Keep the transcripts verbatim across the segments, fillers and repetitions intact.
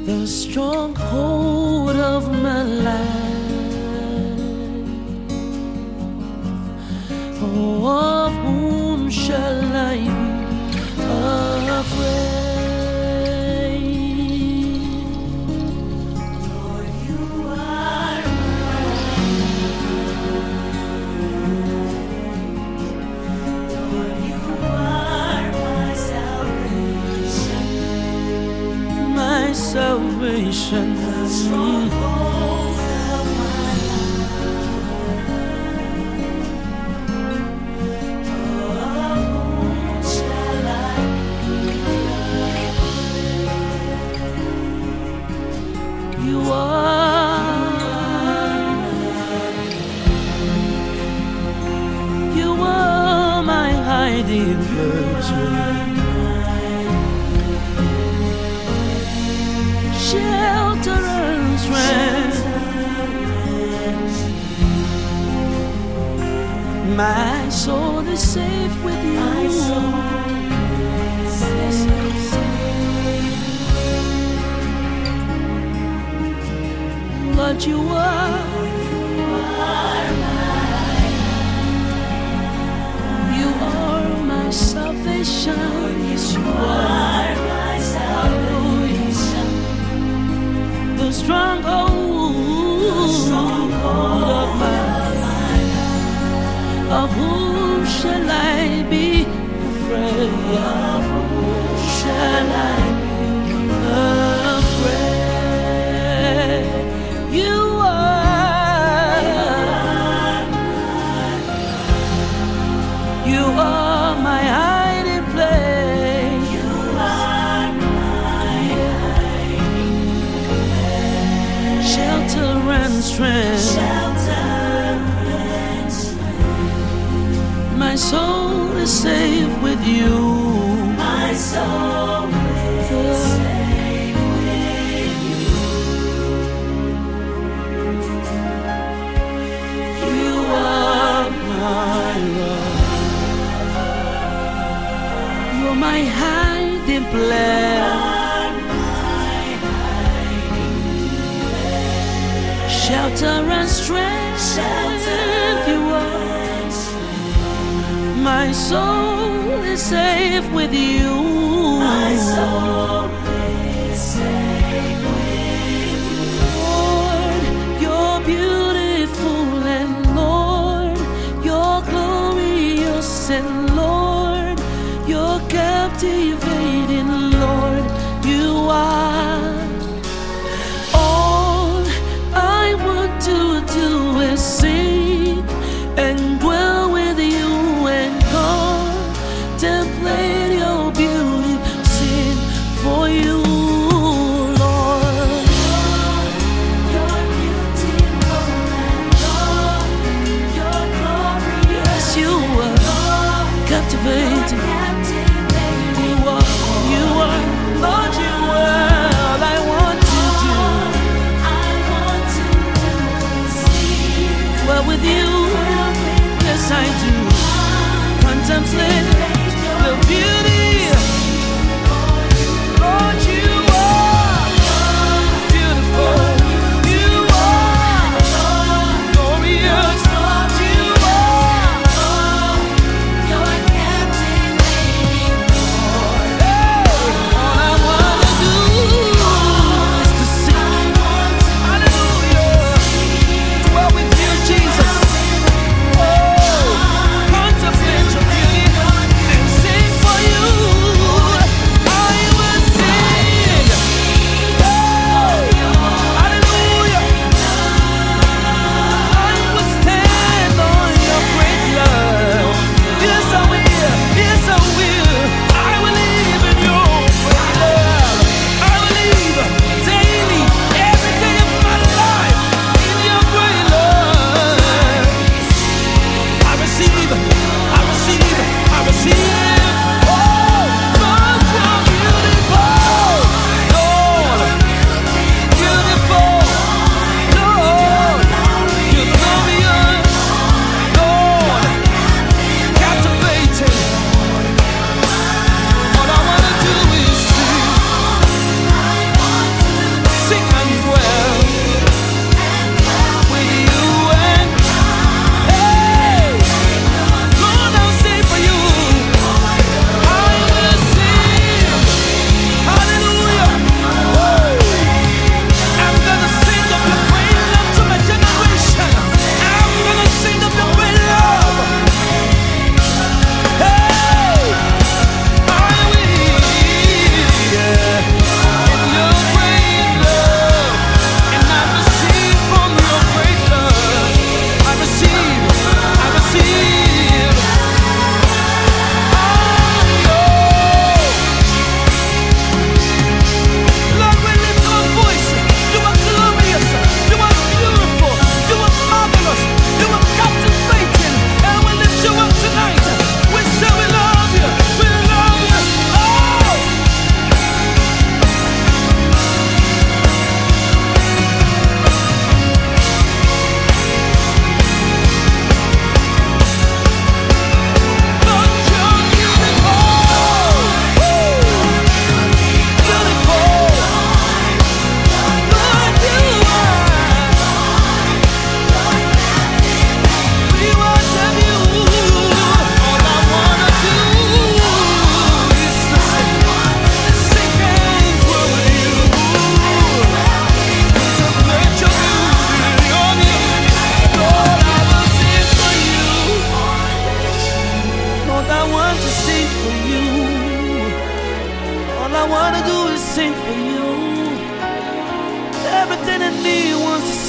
the stronghold of my life. Oh, of whom shall I be afraid? Lord, you are Lord, you are my salvation, my salvation. the stronghold of my life. Of whom shall I be? You are, you are my hiding place, shelter and strength. My soul is safe with you. My soul is safe. Lord, you are, you are my salvation. Yes, you are My salvation, the stronghold, stronghold of my life. Of whom shall I be afraid? Of whom shall I be afraid? You are, you are my hiding place. you are my hiding place, Shelter and strength. shelter and strength. My soul is safe with you. My soul is safe with you. You are my love. You're my hiding place. Shelter and strength. You are. My soul is safe with you. My soul is safe with you. Lord, you're beautiful, and Lord, you're glorious, and Lord, you're captivating, Lord, you are. All I want to do is sing and dwell with you and contemplate your beauty, sing for you, Lord. You're beautiful and Lord, you're glorious. Yes, you are Lord, captivating. captivating. You are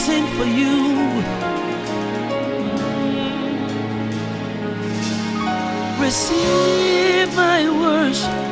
sing for you. Receive my worship.